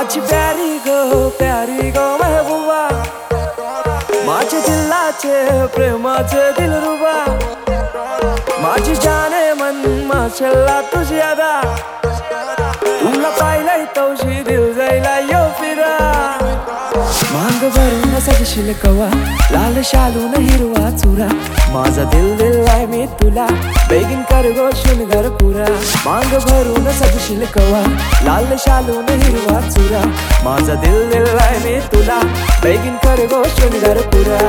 माझी प्यारी गो महबूबा, माझ्या दिलाचे प्रेमाचे दिलरुबा, माझी जाने मन माशल्ला तुझी अदा, तुला पाहिलंय तवशी दिल जायला यो फिरा. मांग भरून सजशील कवा, लाल शालून हिरवा चुरा, माझा दिल दिलाय मी तुला, बेगीन कर गो शृंगार पुरा. मांग भरून सजशील कवा, लाल शालून हिरवा चुरा, माझा दिल दिलाय मी तुला, बेगीन कर गो शृंगार पुरा.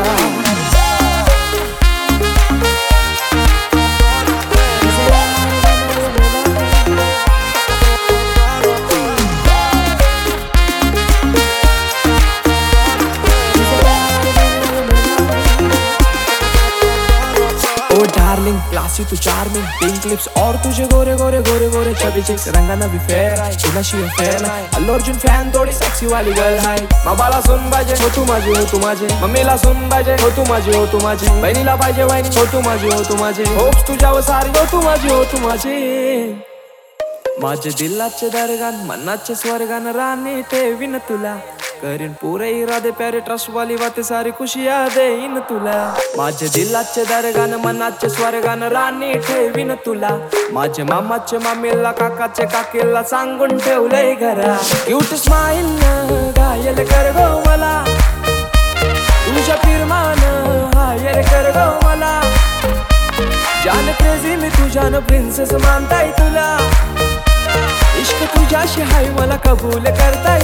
डार्लिंग क्लासी तू चार्मिंग, पिंक लिप्स और तुझे गोरे गोरे गोरे गोरे चबी चिक्स, रंगाना भी फेयर आहे, तुझ्याशी फेयर नाही. अल्लू अर्जुन फॅन थोडी सेक्सी वाली गर्ल आहे. बाबाला सुन पाहिजे हो तू माझी, हो तू माझी. मम्मीला सुन पाहिजे हो तू माझी, हो तू माझी. बहिणीला पाहिजे वहिनी हो तू माझी, हो तू माझी. होप्स तुझ्यावर सारी हो तू माझी, हो तू माझी. माझे दिलाचे दरगान मनाचे स्वर्गान राणी ठेवीन तुला, करीन पुरे इरादे प्यारे ट्रस्ट वाली बातें सारी खुशियां देईन तुला. माझे दिलाचे दरगान मनाचे स्वर्गान राणी ठेवीन तुला, माझे मामाचे मामीला काकाचे काकीला सांगून ठेवलंय घरा. क्यूट स्माइल घायल कर गो मला, तुझ्या फिरमान हायर कर गो मला. जान क्रेझी मी तुझ्यान प्रिन्सेस मानताय तुला, इश्क तुझ्याशी हाय मला कबूल करताय.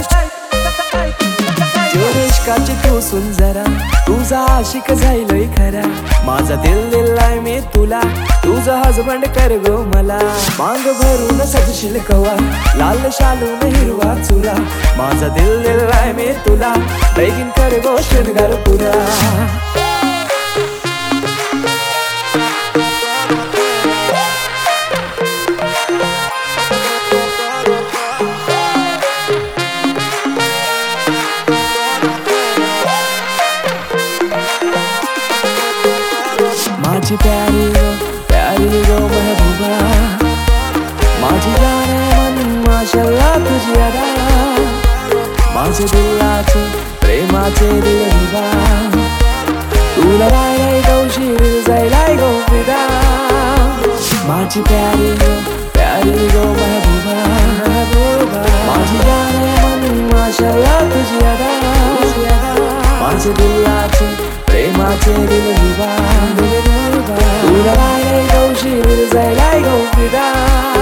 इश्काची तू सुन जरा, तुझा आशिक जाईलय खरा. माझा दिल दिलाय मी तुला, तुझा हजबंड कर गो मला. मांग भरून सजशील कवा, लाल शालून हिरवा चुरा, माझा दिल दिलाय मी तुला, बेगीन कर गो शृंगार पुरा. माझी प्यारी गो महबूबा, माझी जाने मन माशल्ला तुझी अदा, माझे दिलाचे प्रेमाचे दिलरुबा, तुला पाहिलंय तवशी दिल जायलाय गो फिदा. माझी प्यारी गो महबूबा, माझी जाने मन माशल्ला तुझी अदा, माझे दिलाचे प्रेमाचे दिलरुबा, तुला पाहिलंय तवशी दिल जायलाय गो फिदा.